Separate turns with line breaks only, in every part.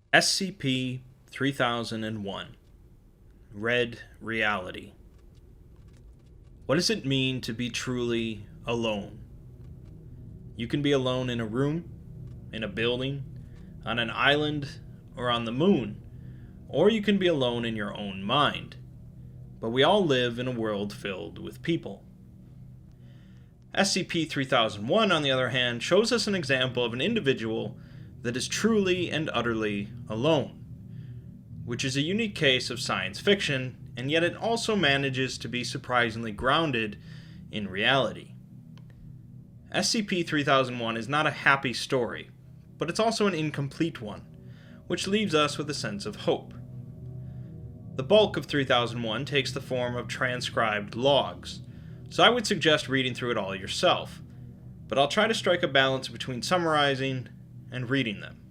SCP-3001 Red Reality. What does it mean to be truly alone? You can be alone in a room, in a building, on an island, or on the moon, or you can be alone in your own mind. But we all live in a world filled with people. SCP-3001, on the other hand, shows us an example of an individual that is truly and utterly alone, which is a unique case of science fiction, and yet it also manages to be surprisingly grounded in reality. SCP-3001 is not a happy story, but it's also an incomplete one, which leaves us with a sense of hope. The bulk of 3001 takes the form of transcribed logs, so I would suggest reading through it all yourself, but I'll try to strike a balance between summarizing and reading them.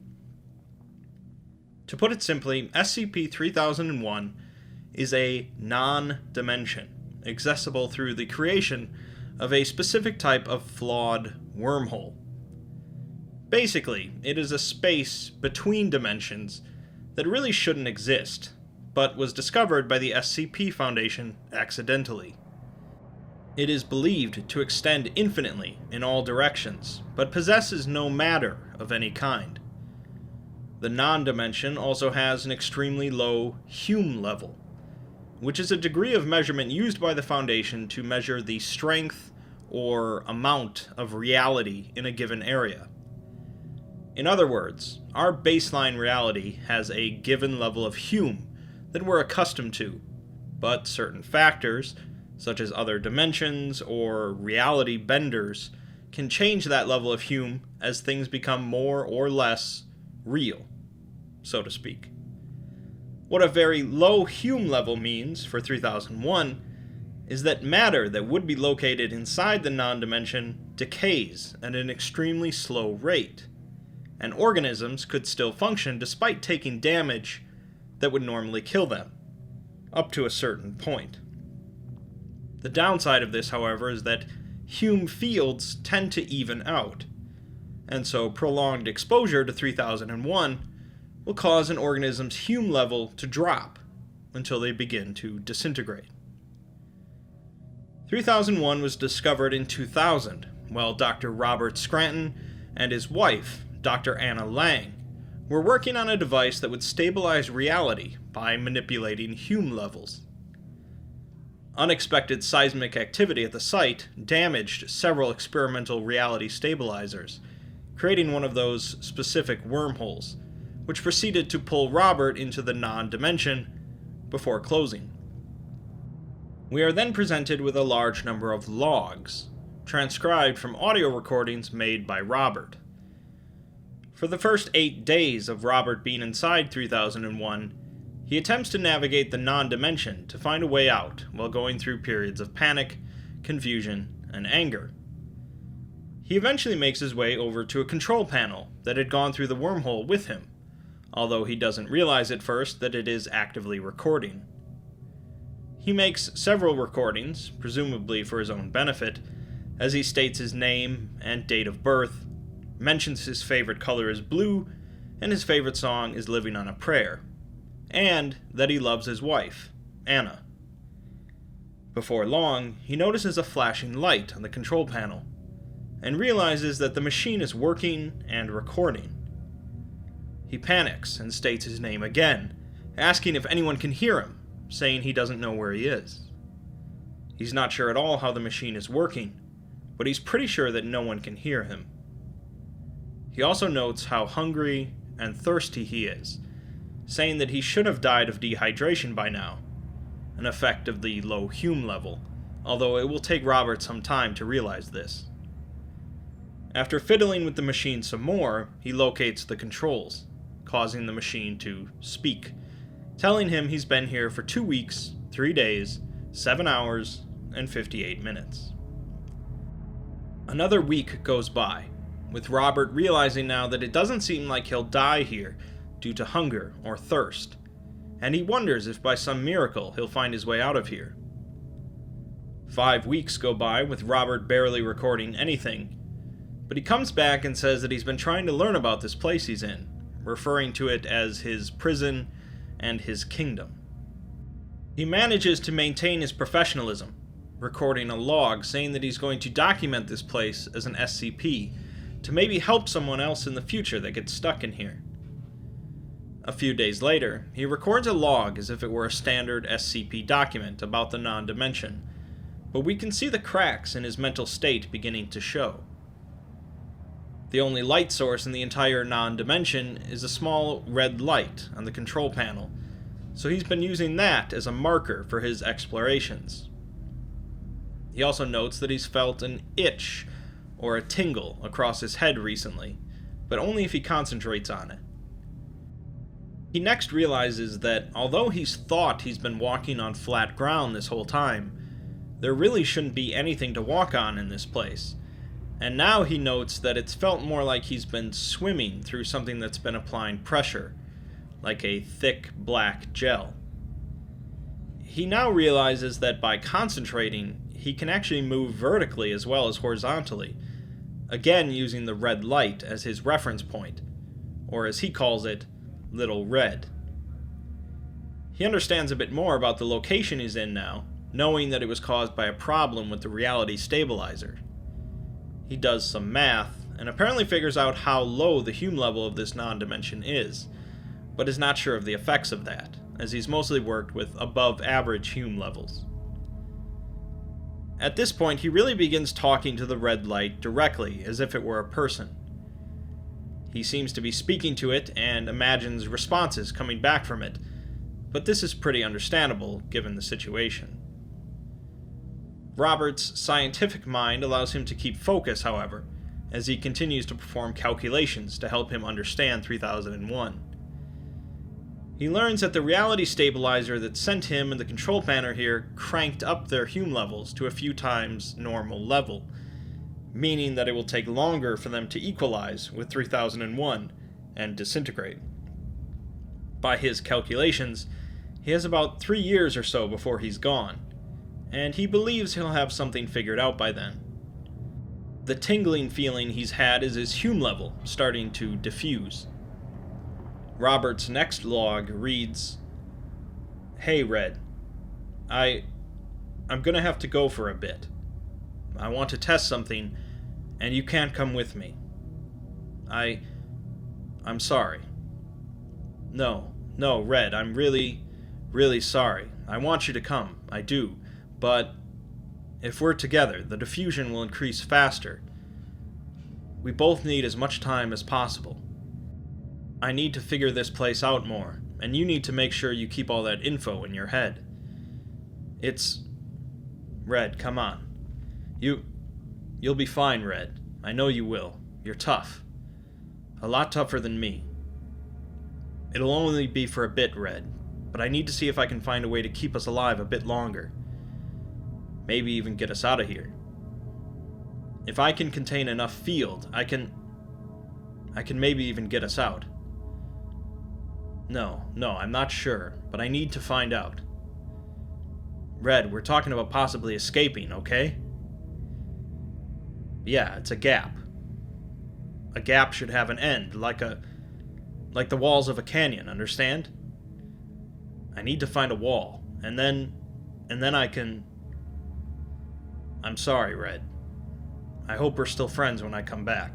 To put it simply, SCP-3001 is a non-dimension, accessible through the creation of a specific type of flawed wormhole. Basically, it is a space between dimensions that really shouldn't exist, but was discovered by the SCP Foundation accidentally. It is believed to extend infinitely in all directions, but possesses no matter of any kind. The non-dimension also has an extremely low Hume level, which is a degree of measurement used by the Foundation to measure the strength or amount of reality in a given area. In other words, our baseline reality has a given level of Hume that we're accustomed to, but certain factors, such as other dimensions or reality benders, can change that level of Hume as things become more or less real, so to speak. What a very low Hume level means for 3001 is that matter that would be located inside the non-dimension decays at an extremely slow rate, and organisms could still function despite taking damage that would normally kill them, up to a certain point. The downside of this, however, is that Hume fields tend to even out, and so prolonged exposure to 3001 will cause an organism's Hume level to drop until they begin to disintegrate. 3001 was discovered in 2000, while Dr. Robert Scranton and his wife, Dr. Anna Lang, were working on a device that would stabilize reality by manipulating Hume levels. Unexpected seismic activity at the site damaged several experimental reality stabilizers, creating one of those specific wormholes, which proceeded to pull Robert into the non-dimension before closing. We are then presented with a large number of logs, transcribed from audio recordings made by Robert. For the first 8 days of Robert being inside 3001, he attempts to navigate the non-dimension to find a way out while going through periods of panic, confusion, and anger. He eventually makes his way over to a control panel that had gone through the wormhole with him, although he doesn't realize at first that it is actively recording. He makes several recordings, presumably for his own benefit, as he states his name and date of birth, mentions his favorite color is blue, and his favorite song is Living on a Prayer, and that he loves his wife, Anna. Before long, he notices a flashing light on the control panel, and realizes that the machine is working and recording. He panics and states his name again, asking if anyone can hear him, saying he doesn't know where he is. He's not sure at all how the machine is working, but he's pretty sure that no one can hear him. He also notes how hungry and thirsty he is, saying that he should have died of dehydration by now, an effect of the low Hume level, although it will take Robert some time to realize this. After fiddling with the machine some more, he locates the controls, causing the machine to speak, telling him he's been here for 2 weeks, 3 days, 7 hours, and 58 minutes. Another week goes by, with Robert realizing now that it doesn't seem like he'll die here due to hunger or thirst, and he wonders if by some miracle he'll find his way out of here. 5 weeks go by with Robert barely recording anything, but he comes back and says that he's been trying to learn about this place he's in, referring to it as his prison and his kingdom. He manages to maintain his professionalism, recording a log saying that he's going to document this place as an SCP to maybe help someone else in the future that gets stuck in here. A few days later, he records a log as if it were a standard SCP document about the non-dimension, but we can see the cracks in his mental state beginning to show. The only light source in the entire non-dimension is a small red light on the control panel, so he's been using that as a marker for his explorations. He also notes that he's felt an itch or a tingle across his head recently, but only if he concentrates on it. He next realizes that although he's thought he's been walking on flat ground this whole time, there really shouldn't be anything to walk on in this place, and now he notes that it's felt more like he's been swimming through something that's been applying pressure, like a thick black gel. He now realizes that by concentrating, he can actually move vertically as well as horizontally, again using the red light as his reference point, or as he calls it, Little Red. He understands a bit more about the location he's in now, knowing that it was caused by a problem with the reality stabilizer. He does some math, and apparently figures out how low the Hume level of this non-dimension is, but is not sure of the effects of that, as he's mostly worked with above average Hume levels. At this point, he really begins talking to the red light directly, as if it were a person. He seems to be speaking to it and imagines responses coming back from it, but this is pretty understandable given the situation. Robert's scientific mind allows him to keep focus, however, as he continues to perform calculations to help him understand 3001. He learns that the reality stabilizer that sent him and the control panel here cranked up their Hume levels to a few times normal level, meaning that it will take longer for them to equalize with 3001 and disintegrate. By his calculations, he has about 3 years or so before he's gone, and he believes he'll have something figured out by then. The tingling feeling he's had is his Hume level starting to diffuse. Robert's next log reads, "Hey, Red. I'm gonna have to go for a bit. I want to test something, and you can't come with me. I'm sorry. No, Red, I'm really, really sorry. I want you to come, I do, but if we're together, the diffusion will increase faster. We both need as much time as possible. I need to figure this place out more, and you need to make sure you keep all that info in your head. Red, come on. You'll be fine, Red. I know you will. You're tough. A lot tougher than me. It'll only be for a bit, Red, but I need to see if I can find a way to keep us alive a bit longer. Maybe even get us out of here. If I can contain enough field, I can maybe even get us out. No, I'm not sure, but I need to find out. Red, we're talking about possibly escaping, okay? Yeah, it's a gap. A gap should have an end, like the walls of a canyon, understand? I need to find a wall, and then I can... I'm sorry, Red. I hope we're still friends when I come back.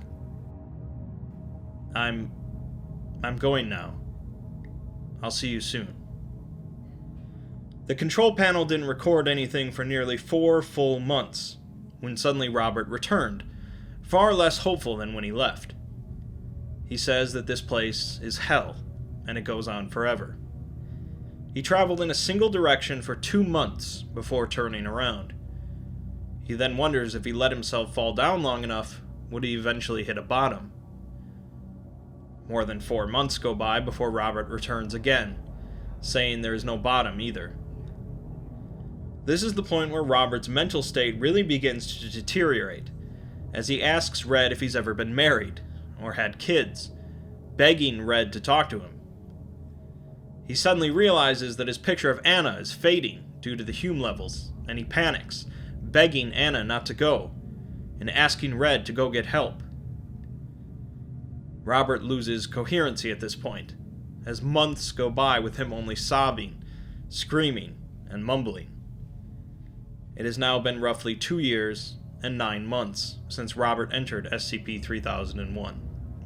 I'm going now. I'll see you soon." The control panel didn't record anything for nearly 4 full months, when suddenly Robert returned, far less hopeful than when he left. He says that this place is hell, and it goes on forever. He traveled in a single direction for 2 months before turning around. He then wonders if he let himself fall down long enough, would he eventually hit a bottom? More than 4 months go by before Robert returns again, saying there is no bottom either. This is the point where Robert's mental state really begins to deteriorate, as he asks Red if he's ever been married, or had kids, begging Red to talk to him. He suddenly realizes that his picture of Anna is fading due to the Hume levels, and he panics, begging Anna not to go, and asking Red to go get help. Robert loses coherency at this point, as months go by with him only sobbing, screaming, and mumbling. It has now been roughly 2 years and 9 months since Robert entered SCP-3001.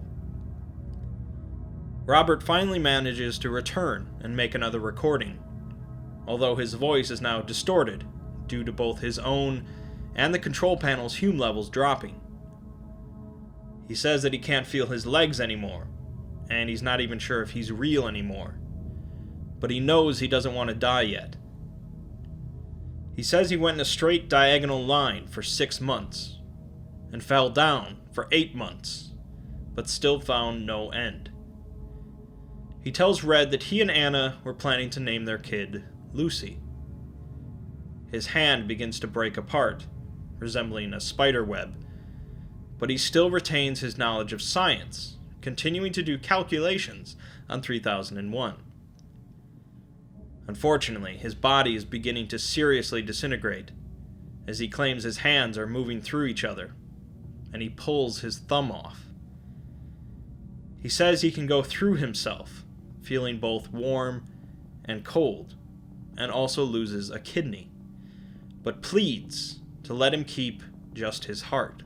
Robert finally manages to return and make another recording, although his voice is now distorted due to both his own and the control panel's Hume levels dropping. He says that he can't feel his legs anymore, and he's not even sure if he's real anymore, but he knows he doesn't want to die yet. He says he went in a straight diagonal line for 6 months, and fell down for 8 months, but still found no end. He tells Red that he and Anna were planning to name their kid Lucy. His hand begins to break apart, resembling a spider web, but he still retains his knowledge of science, continuing to do calculations on 3001. Unfortunately, his body is beginning to seriously disintegrate, as he claims his hands are moving through each other, and he pulls his thumb off. He says he can go through himself, feeling both warm and cold, and also loses a kidney, but pleads to let him keep just his heart.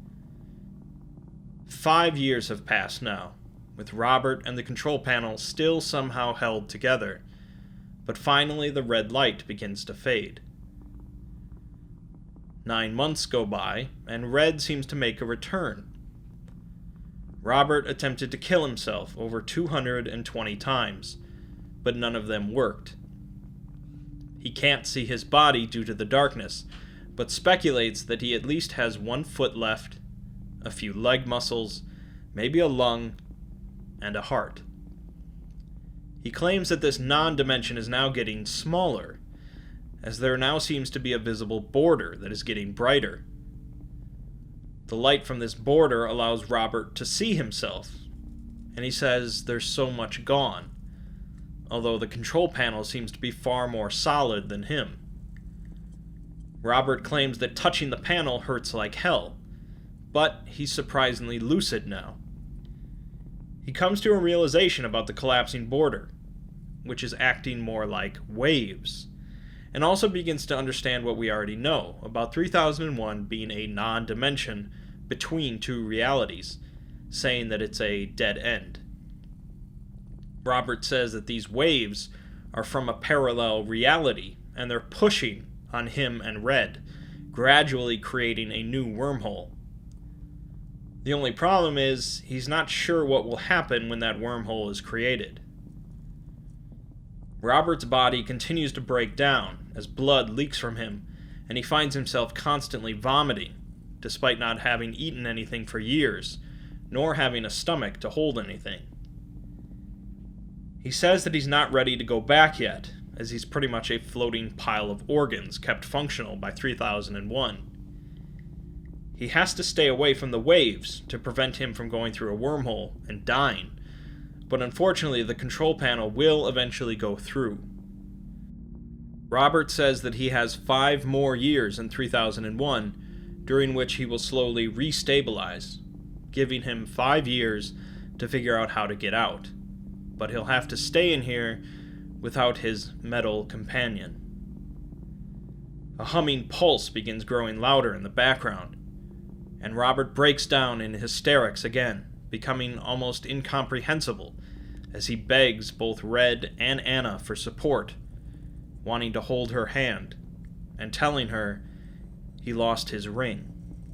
5 years have passed now, with Robert and the control panel still somehow held together, but finally the red light begins to fade. 9 months go by, and Red seems to make a return. Robert attempted to kill himself over 220 times, but none of them worked. He can't see his body due to the darkness, but speculates that he at least has 1 foot left, a few leg muscles, maybe a lung, and a heart. He claims that this non-dimension is now getting smaller, as there now seems to be a visible border that is getting brighter. The light from this border allows Robert to see himself, and he says there's so much gone, although the control panel seems to be far more solid than him. Robert claims that touching the panel hurts like hell, but he's surprisingly lucid now. He comes to a realization about the collapsing border, which is acting more like waves, and also begins to understand what we already know about 3001 being a non-dimension between 2 realities, saying that it's a dead end. Robert says that these waves are from a parallel reality, and they're pushing on him and Red, gradually creating a new wormhole. The only problem is, he's not sure what will happen when that wormhole is created. Robert's body continues to break down as blood leaks from him, and he finds himself constantly vomiting, despite not having eaten anything for years, nor having a stomach to hold anything. He says that he's not ready to go back yet, as he's pretty much a floating pile of organs kept functional by 3001. He has to stay away from the waves to prevent him from going through a wormhole and dying, but unfortunately the control panel will eventually go through. Robert says that he has 5 more years in 3001, during which he will slowly restabilize, giving him 5 years to figure out how to get out, but he'll have to stay in here without his metal companion. A humming pulse begins growing louder in the background, and Robert breaks down in hysterics again, becoming almost incomprehensible as he begs both Red and Anna for support, wanting to hold her hand, and telling her he lost his ring.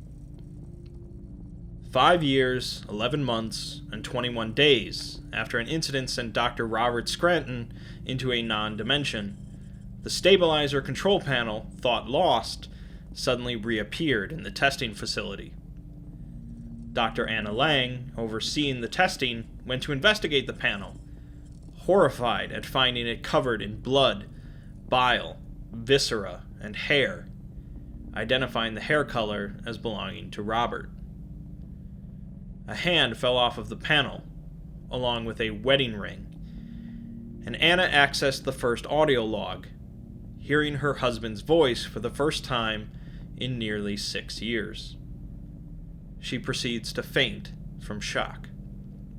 5 years, 11 months, and 21 days after an incident sent Dr. Robert Scranton into a non-dimension, the stabilizer control panel, thought lost, suddenly reappeared in the testing facility. Dr. Anna Lang, overseeing the testing, went to investigate the panel, horrified at finding it covered in blood, bile, viscera, and hair, identifying the hair color as belonging to Robert. A hand fell off of the panel, along with a wedding ring, and Anna accessed the first audio log, hearing her husband's voice for the first time in nearly 6 years. She proceeds to faint from shock.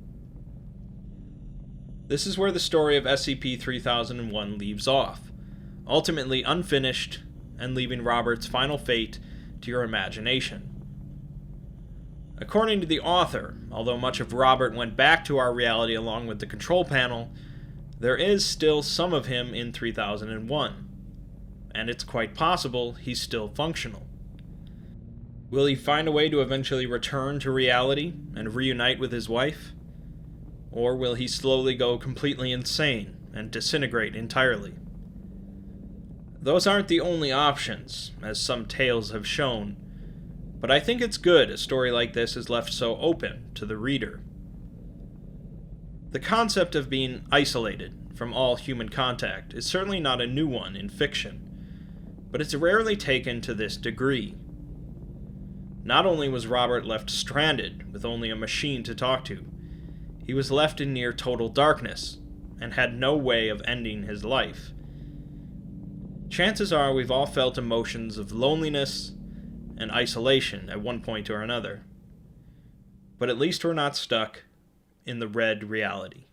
This is where the story of SCP-3001 leaves off, ultimately unfinished and leaving Robert's final fate to your imagination. According to the author, although much of Robert went back to our reality along with the control panel, there is still some of him in 3001, and it's quite possible he's still functional. Will he find a way to eventually return to reality and reunite with his wife? Or will he slowly go completely insane and disintegrate entirely? Those aren't the only options, as some tales have shown, but I think it's good a story like this is left so open to the reader. The concept of being isolated from all human contact is certainly not a new one in fiction, but it's rarely taken to this degree. Not only was Robert left stranded with only a machine to talk to, he was left in near total darkness and had no way of ending his life. Chances are we've all felt emotions of loneliness and isolation at one point or another, but at least we're not stuck in the red reality.